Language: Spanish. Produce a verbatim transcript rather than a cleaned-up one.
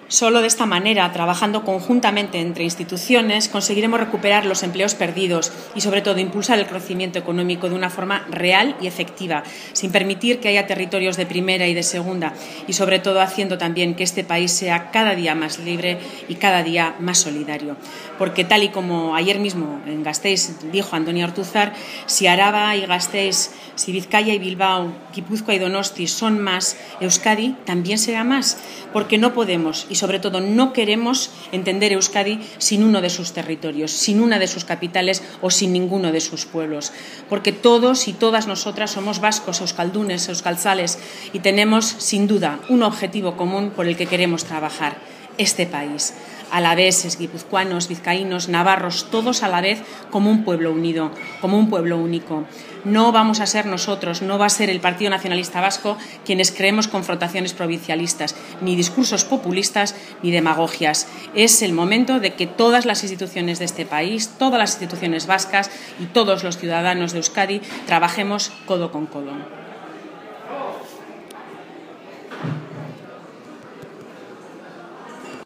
Solo de esta manera, trabajando conjuntamente entre instituciones, conseguiremos recuperar los empleos perdidos y, sobre todo, impulsar el crecimiento económico de una forma real y efectiva, sin permitir que haya territorios de primera y de segunda y, sobre todo, haciendo también que este país sea cada día más libre y cada día más solidario. Porque, tal y como ayer mismo en Gasteiz dijo Antonia Ortuzar, si Araba y Gasteiz, si Vizcaya y Bilbao, Guipúzcoa y Donosti son más, Euskadi también será más, porque no podemos y, sobre todo, no queremos entender Euskadi sin uno de sus territorios, sin una de sus capitales o sin ninguno de sus pueblos, porque todos y todas nosotras somos vascos, euskaldunes, euskaltzales y tenemos, sin duda, un objetivo común por el que queremos trabajar: este país. Alaveses, guipuzcoanos, vizcaínos, navarros, todos a la vez como un pueblo unido, como un pueblo único. No vamos a ser nosotros, no va a ser el Partido Nacionalista Vasco quienes creemos confrontaciones provincialistas, ni discursos populistas, ni demagogias. Es el momento de que todas las instituciones de este país, todas las instituciones vascas y todos los ciudadanos de Euskadi trabajemos codo con codo.